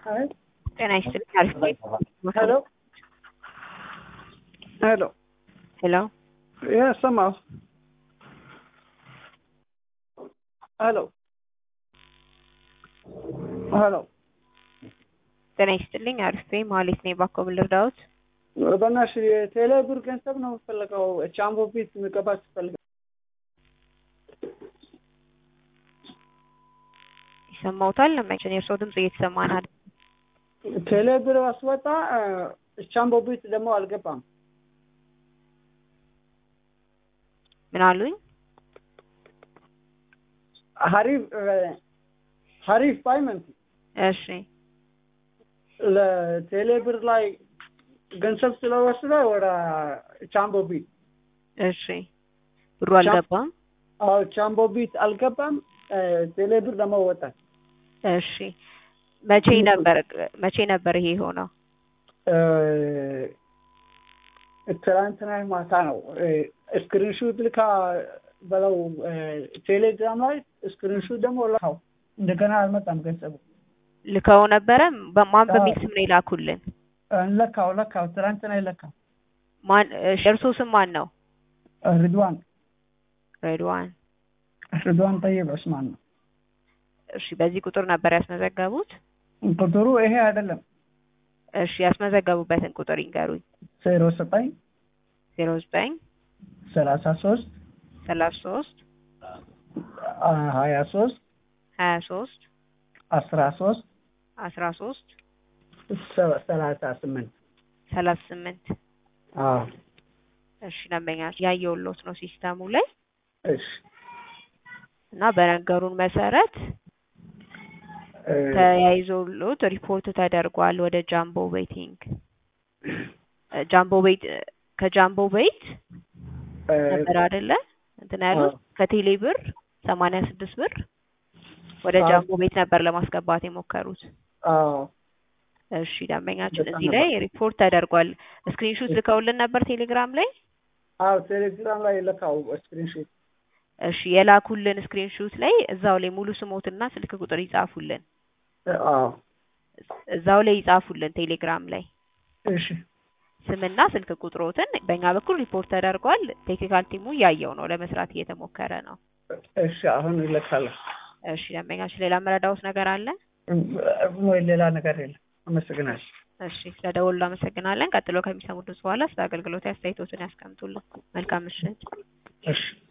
Hi. Can I still calculate? Hello. Hello. Hello? Yes, somehow. Hello. Hello. Can I still አርፌ ማለት ነው ባኮ ልርዳውት በእናትሽ የቴሌ ብር ገንዘብ ነው የምፈልገው ቻምቦ ቢት መቀባት ፈልገው ይሰማውታል ለማይችል የሰው ድምጽ እየተሰማን አይደል ቴሌ ብር አስወጣ ቻምቦ ቢት ደግሞ አልገባም ምን አሉኝ ሀሪፍ ፓይመንት እሺ ለቴሌ ብር ላይ ገንዘብ ስለወሰደ ወደ ቻምቦ ቢት እሺ ብሩ አልገባም አዎ ቻምቦ ቢት አልገባም ቴሌ ብር ደግሞ ወጣ እሺ መቼ ነበር ይሄ ሆነው ትናንትና ማታ ነው ስክሪንሾት ልካ በለው ቴሌግራም ላይ ስክሪንሾት ደግሞ ልካው እንደገና አልመጣም ገንዘቡ ልካው ነበረ በማን በሚል ስም ነው ይላኩልን ለካው ትናንትና ይለካው ማን እርሶ ስም ማን ነው ሬድዋን ጠይብ ዑስማን ነው እሺ በዚህ ቁጥር ነበር ያስመዘገቡት ቁጥሩ ይሄ አይደለም እሺ ያስመዘገቡበትን ቁጥር ይንገሩኝ 09 33 23 13 38 እሺ ደንበኛች ያየውሎት ነው ሲስተሙ ላይ እሺ እና በነገሩን መሰረት ተያይዞሎት ሪፖርት ተደርጓል ወደ ጃምቦ ቤቲንግ ከጃምቦ ቤት ነበር አይደለ እንትን ያሉት ከቴሌ ብር 86 ብር ወደ ጃምቦ ቤት ነበር ለማስገባት የሞከሩት እሺ ደንበኛችን እዚህ ላይ ሪፖርት ተደርጓል ስክሪንሾት ልከውልን ነበር ቴሌግራም ላይ ቴሌግራም ላይ ልካው ስክሪንሾት እሺ የላኩልን ስክሪንሾት ላይ እዛው ላይ ሙሉ ስሞትና ስልክ ቁጥር ይጻፉልን እዛው ላይ ይጻፉልን ቴሌግራም ላይ እሺ ስምና ስልክ ቁጥሮትን በእኛ በኩል ሪፖርት ተደርጓል ቴክኒካል ቲሙ ያየው ነው ለመስራት እየተሞከረ ነው እሺ አሁን ይልካል እሺ ደንበኛችን ሌላ መረዳውት ነገር አለ ወይ ሌላ ነገር የለም አመሰግናለሁ እሺ ስለደወሉ አመሰግናለን ቀጥሎ ከሚሰሙት በኋላ ስለ አገልግሎት አስተያየቶችን ያስቀምጡልን መልካም ምሽት እሺ